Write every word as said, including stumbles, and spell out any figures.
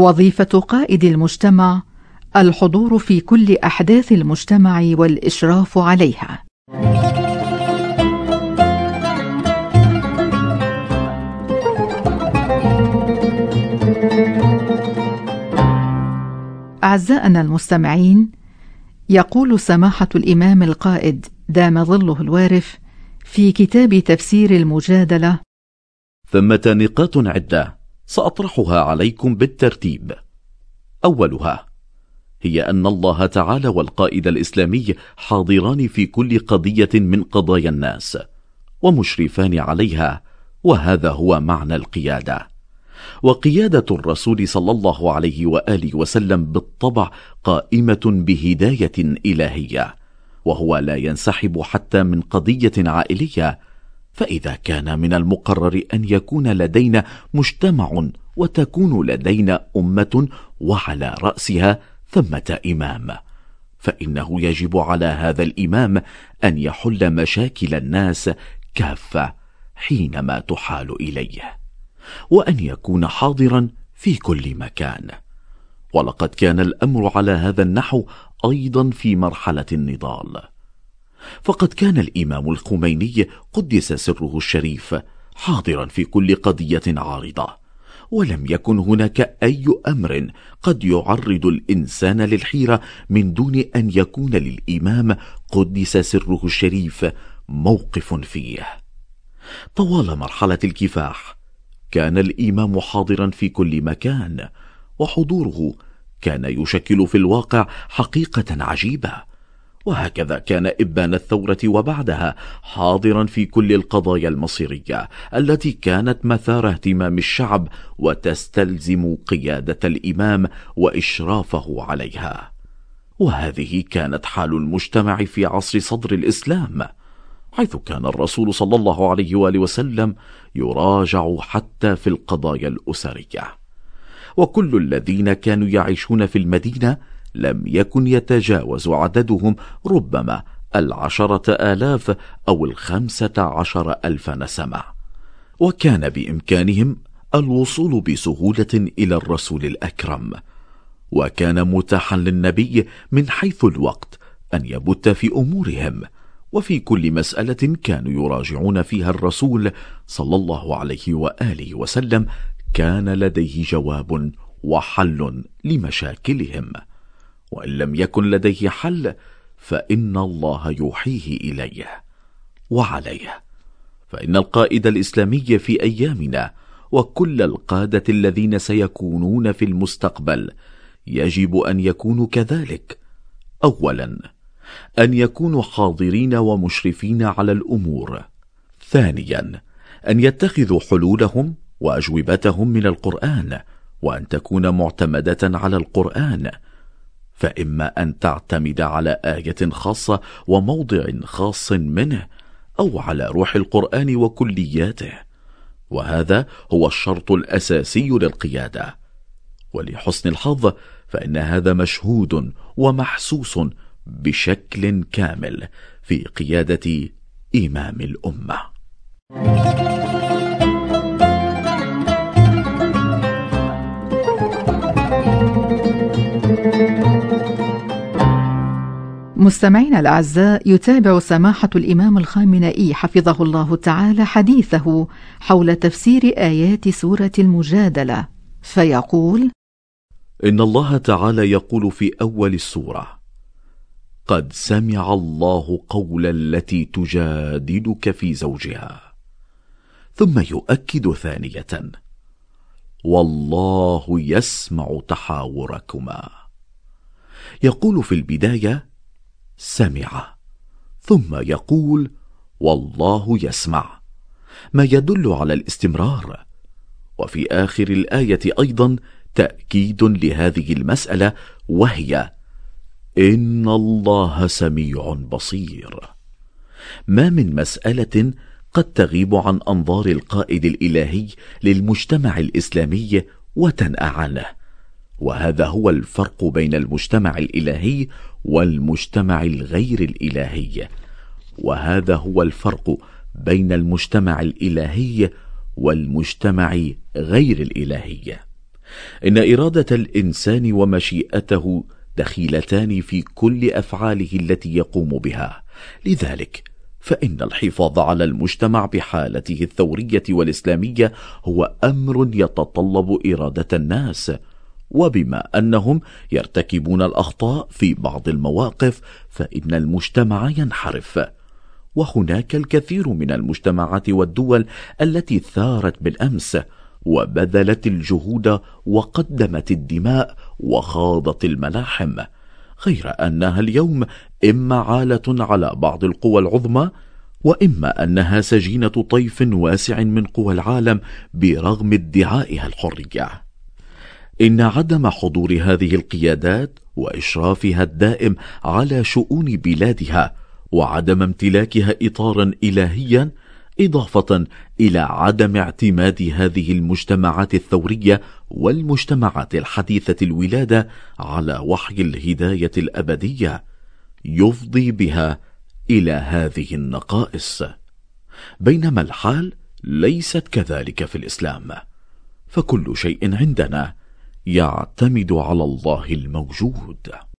وظيفة قائد المجتمع الحضور في كل أحداث المجتمع والإشراف عليها. أعزائنا المستمعين، يقول سماحة الإمام القائد دام ظله الوارف في كتاب تفسير المجادلة: ثمة نقاط عدة سأطرحها عليكم بالترتيب. أولها هي أن الله تعالى والقائد الإسلامي حاضران في كل قضية من قضايا الناس ومشرفان عليها، وهذا هو معنى القيادة. وقيادة الرسول صلى الله عليه وآله وسلم بالطبع قائمة بهداية إلهية، وهو لا ينسحب حتى من قضية عائلية. فإذا كان من المقرر أن يكون لدينا مجتمع وتكون لدينا أمة وعلى رأسها ثمة إمام، فإنه يجب على هذا الإمام أن يحل مشاكل الناس كافة حينما تحال إليه، وأن يكون حاضرا في كل مكان. ولقد كان الأمر على هذا النحو أيضا في مرحلة النضال، فقد كان الإمام الخميني قدس سره الشريف حاضرا في كل قضية عارضة، ولم يكن هناك أي أمر قد يعرض الإنسان للحيرة من دون أن يكون للإمام قدس سره الشريف موقف فيه. طوال مرحلة الكفاح كان الإمام حاضرا في كل مكان، وحضوره كان يشكل في الواقع حقيقة عجيبة. وهكذا كان إبان الثورة وبعدها حاضرا في كل القضايا المصيرية التي كانت مثار اهتمام الشعب وتستلزم قيادة الإمام وإشرافه عليها. وهذه كانت حال المجتمع في عصر صدر الإسلام، حيث كان الرسول صلى الله عليه وآله وسلم يراجع حتى في القضايا الأسرية. وكل الذين كانوا يعيشون في المدينة لم يكن يتجاوز عددهم ربما العشرة آلاف أو الخمسة عشر ألف نسمة، وكان بإمكانهم الوصول بسهولة إلى الرسول الأكرم. وكان متاحا للنبي من حيث الوقت أن يبت في أمورهم، وفي كل مسألة كانوا يراجعون فيها الرسول صلى الله عليه وآله وسلم كان لديه جواب وحل لمشاكلهم، وإن لم يكن لديه حل فإن الله يوحيه إليه. وعليه فإن القائد الإسلامي في أيامنا وكل القادة الذين سيكونون في المستقبل يجب أن يكونوا كذلك. أولا، أن يكونوا حاضرين ومشرفين على الأمور. ثانيا، أن يتخذوا حلولهم وأجوبتهم من القرآن، وأن تكون معتمدة على القرآن، فإما أن تعتمد على آية خاصة وموضع خاص منه، أو على روح القرآن وكلياته، وهذا هو الشرط الأساسي للقيادة. ولحسن الحظ فإن هذا مشهود ومحسوس بشكل كامل في قيادة إمام الأمة. مستمعينا الأعزاء، يتابع سماحة الإمام الخامنئي حفظه الله تعالى حديثه حول تفسير آيات سورة المجادلة، فيقول: إن الله تعالى يقول في أول السورة: قد سمع الله قول التي تجادلك في زوجها، ثم يؤكد ثانية: والله يسمع تحاوركما. يقول في البداية سمع، ثم يقول والله يسمع، ما يدل على الاستمرار. وفي آخر الآية أيضا تأكيد لهذه المسألة، وهي إن الله سميع بصير. ما من مسألة قد تغيب عن أنظار القائد الإلهي للمجتمع الإسلامي وتنأى عنه، وهذا هو الفرق بين المجتمع الإلهي والمجتمع الغير الإلهي، وهذا هو الفرق بين المجتمع الإلهي والمجتمع غير الإلهي. إن إرادة الإنسان ومشيئته دخيلتان في كل أفعاله التي يقوم بها، لذلك فإن الحفاظ على المجتمع بحالته الثورية والإسلامية هو أمر يتطلب إرادة الناس. وبما أنهم يرتكبون الأخطاء في بعض المواقف فإن المجتمع ينحرف. وهناك الكثير من المجتمعات والدول التي ثارت بالأمس وبذلت الجهود وقدمت الدماء وخاضت الملاحم، غير أنها اليوم إما عالة على بعض القوى العظمى، وإما أنها سجينة طيف واسع من قوى العالم برغم ادعائها الحرية. إن عدم حضور هذه القيادات وإشرافها الدائم على شؤون بلادها وعدم امتلاكها إطارا إلهيا، إضافة إلى عدم اعتماد هذه المجتمعات الثورية والمجتمعات الحديثة الولادة على وحي الهداية الأبدية، يفضي بها إلى هذه النقائص. بينما الحال ليست كذلك في الإسلام، فكل شيء عندنا يعتمد على الله الموجود.